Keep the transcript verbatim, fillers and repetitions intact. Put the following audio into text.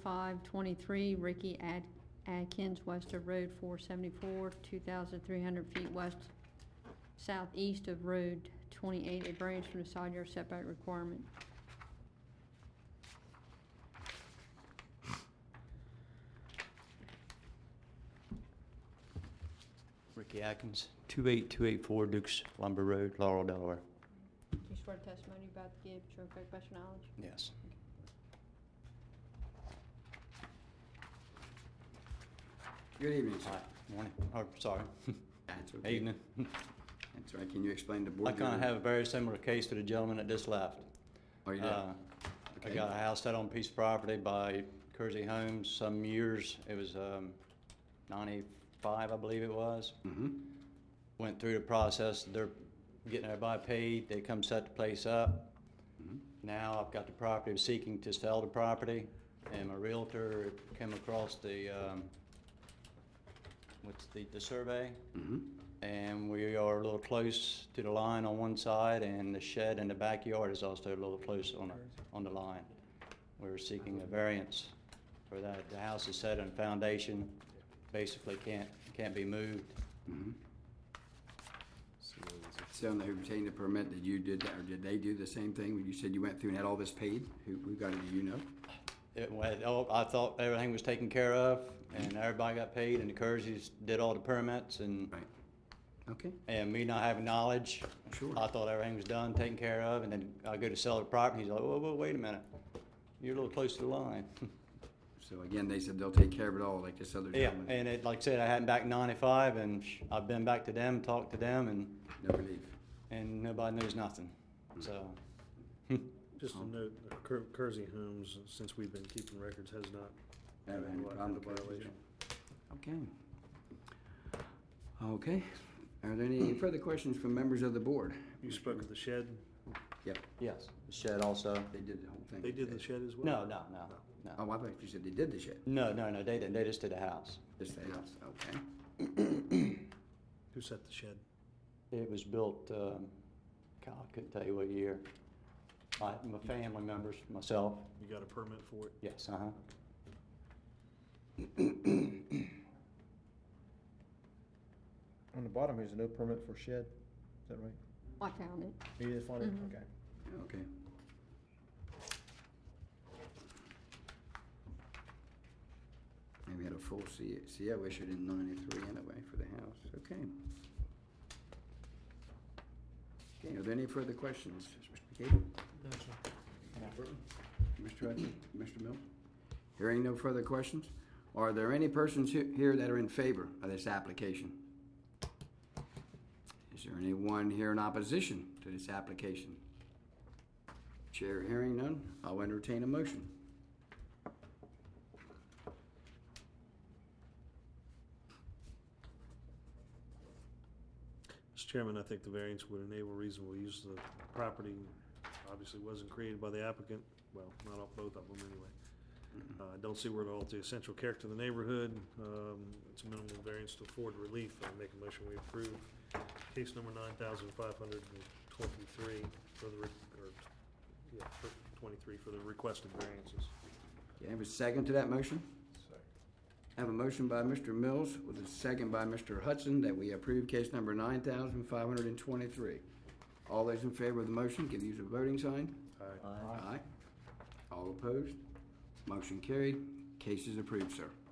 five twenty-three, Ricky Ad- Adkins, west of Road four seventy-four, two thousand three hundred feet west southeast of Road twenty-eight, a variance from the side yard setback requirement. Ricky Atkins, two eight two eight four Dukes Lumber Road, Laurel, Delaware. Do you swear the testimony you're about to give is true and correct best of your knowledge? Yes. Good evening, sir. Hi, morning, oh, sorry, That's okay. evening. That's right. Can you explain the board? I kind your- of have a very similar case to the gentleman that just left. Oh, you do? Uh, I Okay. got a house set on a piece of property by Kersey Homes some years. It was um, ninety-five, I believe it was. Mm-hmm. Went through the process. They're getting everybody paid. They come set the place up. Mm-hmm. Now I've got the property, seeking to sell the property, and my realtor came across the, um, what's the, the survey? Mm-hmm. And we are a little close to the line on one side, and the shed in the backyard is also a little close on, the- on the line. We're seeking a variance for that. The house is set on a foundation, basically can't, can't be moved. Mm-hmm. So now who obtained the permit, did you did that, or did they do the same thing? When you said you went through and had all this paid? Who, who got it, do you know? It went, oh, I thought everything was taken care of, and everybody got paid, and the Kerseys did all the permits, and Right. Okay. And me not having knowledge, Sure. I thought everything was done, taken care of, and then I go to sell the property. He's like, whoa, whoa, wait a minute, you're a little close to the line. So again, they said they'll take care of it all, like this other Yeah, gentleman. and it, like I said, I hadn't back in ninety-five, and I've been back to them, talked to them, and No relief. and nobody knows nothing. So, Just a note, uh, Ker- Kersey Homes, since we've been keeping records, has not Haven't had any had problem a with Kersey's, violation. Okay. Okay. Are there any further questions from members of the board? You spoke of the shed. Yep. yes, the shed also. They did the whole thing. They did the shed as well? No, no, no, Oh, no, I thought you said they did the shed. no, no, no. They didn't. They just did the house. Just the house. Okay. Who set the shed? It was built. Um, God, I couldn't tell you what year. My, my family members, myself. You got a permit for it? Yes, uh huh. On the bottom, here's a no permit for shed. Is that right? I found it. You did find it? Mhm. Okay. Okay. And we had a full C O issued in ninety-three anyway for the house. Okay. Okay, are there any further questions? Mister McCabe? No, sir. Mister Hudson? Mister Mills? Hearing no further questions, are there any persons he- here that are in favor of this application? Is there anyone here in opposition to this application? Chair hearing none, I'll entertain a motion. Mister Chairman, I think the variance would enable reasonable use of the property. Obviously wasn't created by the applicant, well, not all- both of them anyway. Uh, I don't see where it alters the essential character of the neighborhood. Um, It's a minimal variance to afford relief. I make a motion we approve case number nine thousand five hundred twenty-three for the, re- or, yeah, for twenty-three for the requested variances. Okay, have a second to that motion? I have a motion by Mister Mills with a second by Mister Hudson that we approve case number nine thousand five hundred twenty-three. All those in favor of the motion, give use a voting sign. Aye. Aye. All opposed? Motion carried. Case is approved, sir.